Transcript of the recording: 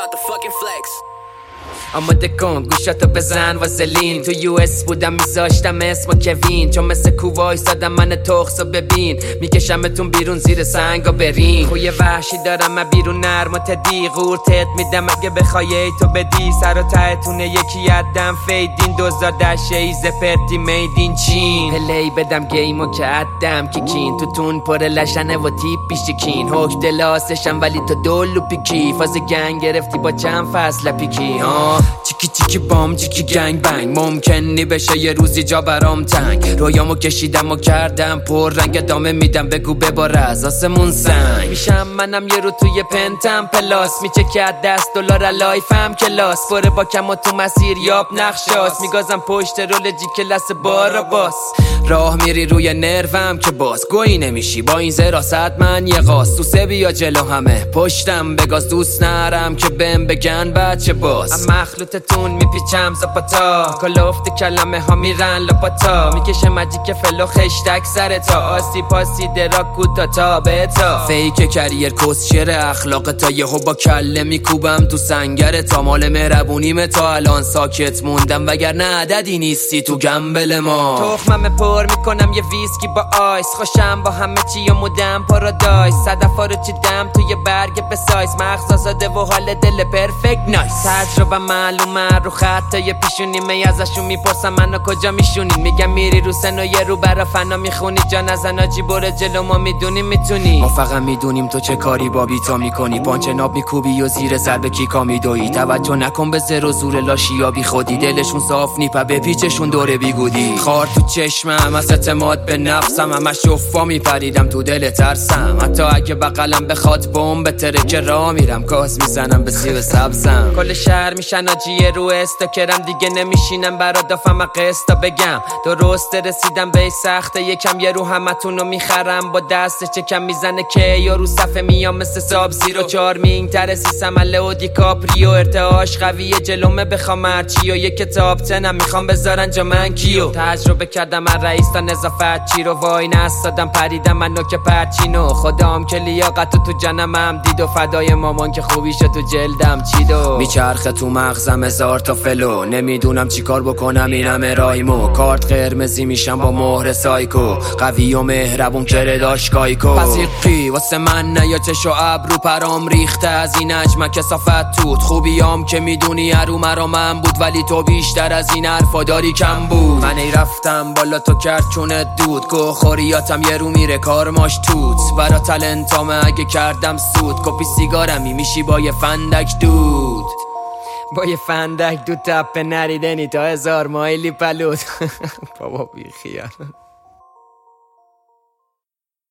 about the fucking flex. آماده کن گوشاتو بزن واسلین. تو یو اس بودم میذاشتم اسمو کوین، چون مثل کووای سادم من تخصو ببین. میکشمتون بیرون زیر سنگا برین. خوی وحشی دارم من بیرون نرم و تدی قورتت میدم اگه بخوای تو بدی. سر و تهتونه یکی عدم فیدین دوزار دشه زپرتی میدین چین. پلی بدم گیمو که عدم کیکین. تو تون پر لشنه و تیپ بیشتکین. حک دلاسشم ولی تو دولو پیکی. فاز گنگ گرفتی با چند فصل پیکی. چیکی چیکی بام چیکی گنگ بنگ. ممکنی بشه یه روزی جا برام تنگ. رویامو کشیدم و کردم پر رنگ. ادامه میدم بگو ببار از آسمون سنگ. میشم منم یه رو توی پنتم پلاس. میچه که $10 لایفم کلاس. بره با کم و تو مسیر یاب نقشاست. میگازم پشت رول جی کلاس بارا باس. راه میری روی نروم که باز گویی نمیشی با این زراست. من یه قاس تو سبی یا جلو همه پشتم بگاز. دوست نرم که بهم بگن بچه باز. مخلوطتون میپیچم زپاتا. کلفت کلمه ها میرن لپاتا. میکشه مجیک فلو خشتک سر تا. آسی پاسی دراک کوتا تا بتا. فیک کریر کس شیر اخلاق تا. یهو با کله میکوبم تو سنگر تا. مال مهربونیم تا الان ساکت موندم وگرنه عددی نیستی تو گمبل ما. تخمم پر میکنم یه ویسکی با آیس. خوشم با همه چی و مودم پارادایس. صدفا رو چیدم توی برگ به سایز. مغز آزاده و حال دل پرفکت نایس. تجربه معلومه رو خطای پیشونی. می ازشون میپرسم منو کجا میشونین. میگم میری رو سن و یه رو برا فنا میخونی. جا نزن آجی بره جلو ما میدونیم میتونی. ما فقط میدونیم تو چه کاری با بیتا میکنی. پانچ ناب میکوبی و زیر سر به کیکا میدوی. توجه نکن به زر و زور لاشیا بی خودی. دلشون صاف نیپه به پیچشون دوره بیگودی. خار تو چشمم از اعتماد به نفسم. همه شفا میپریدم تو دل ترسم. حتی اگه بغلم بخواد بمب بتره که راه میرم. کاز میزنم به سیب سبزم. کل شهر میشن آجیه رو استاکرم. دیگه نمیشینم برا دافم قسطا بگم. درست رسیدم به سخته یکم. یه رو همتونو میخرم با دست چکم. میزنه که یا رو صفحه میام مثل ساب زیرو. چارمینگ ترسیسم لئو دیکاپریو. ارتعاش قویه جلومه بخوام هرچی. و یه کتاب تنم میخوام بذارن جا من کیو. تجربه کردم من رئیس تا نظافت چی رو. وای نستادم پریدم منو که پرچینو. خدام که لیاقتو تو جنمم دید. و فدای مامان که خوبیشو تو جلدم چیدو. میچرخه تو مغزم هزار تا فلو. نمیدونم چی کار بکنم اینم رایمو. کارت قرمزی میشم با مهر سایکو. قوی و مهربون کره داشکایکو. پس یکی واسه من نه یا چشو ابرو پرام ریخته. از این اجمه کسافت توت. خوبیام که میدونی هرو مرا من بود. ولی تو بیشتر از این حرفا داری کم بود. من ای رفتم بالا تو کرد چونت دود. گو خوریاتم یه رو میره کارماش توت. برا تلنتامه اگه کردم سود. کپی سیگارمی میشی با یه فندک دود. با یه فندک دو تپه نریدنی تا 1000 مایلی پلود. بابا بی خیال.